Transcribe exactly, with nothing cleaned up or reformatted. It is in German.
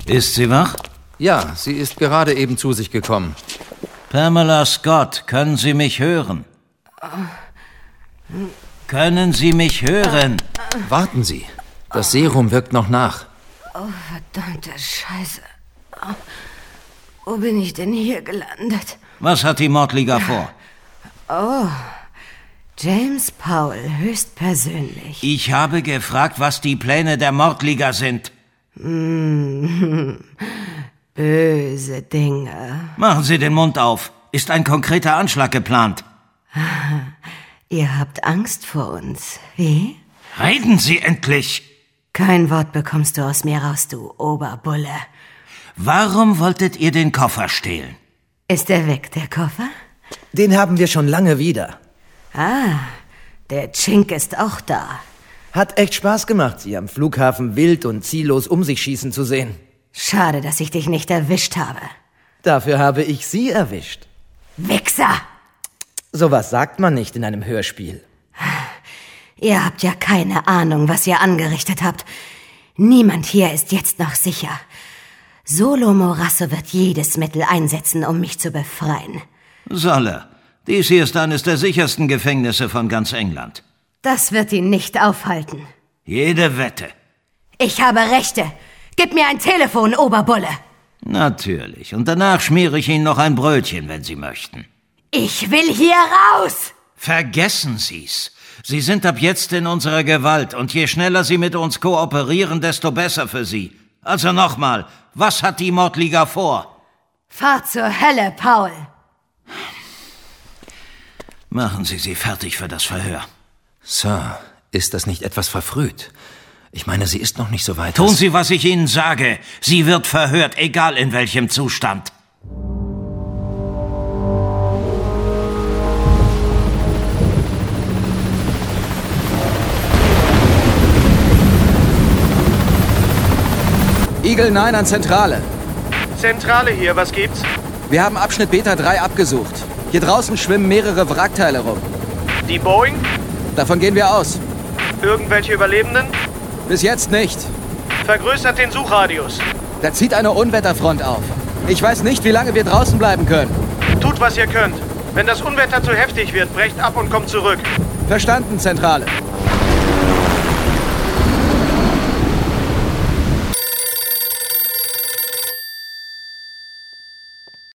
Ist sie wach? Ja, sie ist gerade eben zu sich gekommen. Pamela Scott, können Sie mich hören? Können Sie mich hören? Warten Sie. Das Serum wirkt noch nach. Oh, verdammte Scheiße. Oh, wo bin ich denn hier gelandet? Was hat die Mordliga vor? Oh, James Powell, höchstpersönlich. Ich habe gefragt, was die Pläne der Mordliga sind. Mm, böse Dinge. Machen Sie den Mund auf. Ist ein konkreter Anschlag geplant? Ihr habt Angst vor uns, wie? Reden Sie endlich! Kein Wort bekommst du aus mir raus, du Oberbulle. Warum wolltet ihr den Koffer stehlen? Ist er weg, der Koffer? Den haben wir schon lange wieder. Ah, der Chink ist auch da. Hat echt Spaß gemacht, Sie am Flughafen wild und ziellos um sich schießen zu sehen. Schade, dass ich dich nicht erwischt habe. Dafür habe ich Sie erwischt. Wichser! Sowas sagt man nicht in einem Hörspiel. Ihr habt ja keine Ahnung, was ihr angerichtet habt. Niemand hier ist jetzt noch sicher. Solo Morasso wird jedes Mittel einsetzen, um mich zu befreien. Soll er. Dies hier ist eines der sichersten Gefängnisse von ganz England. Das wird ihn nicht aufhalten. Jede Wette. Ich habe Rechte. Gib mir ein Telefon, Oberbulle. Natürlich. Und danach schmiere ich Ihnen noch ein Brötchen, wenn Sie möchten. Ich will hier raus! Vergessen Sie's. Sie sind ab jetzt in unserer Gewalt und je schneller Sie mit uns kooperieren, desto besser für Sie. Also nochmal, was hat die Mordliga vor? Fahr zur Hölle, Paul. Machen Sie sie fertig für das Verhör. Sir, ist das nicht etwas verfrüht? Ich meine, sie ist noch nicht so weit. Tun Sie, was ich Ihnen sage. Sie wird verhört, egal in welchem Zustand. Eagle neun an Zentrale. Zentrale hier, was gibt's? Wir haben Abschnitt Beta drei abgesucht. Hier draußen schwimmen mehrere Wrackteile rum. Die Boeing? Davon gehen wir aus. Irgendwelche Überlebenden? Bis jetzt nicht. Vergrößert den Suchradius. Da zieht eine Unwetterfront auf. Ich weiß nicht, wie lange wir draußen bleiben können. Tut, was ihr könnt. Wenn das Unwetter zu heftig wird, brecht ab und kommt zurück. Verstanden, Zentrale.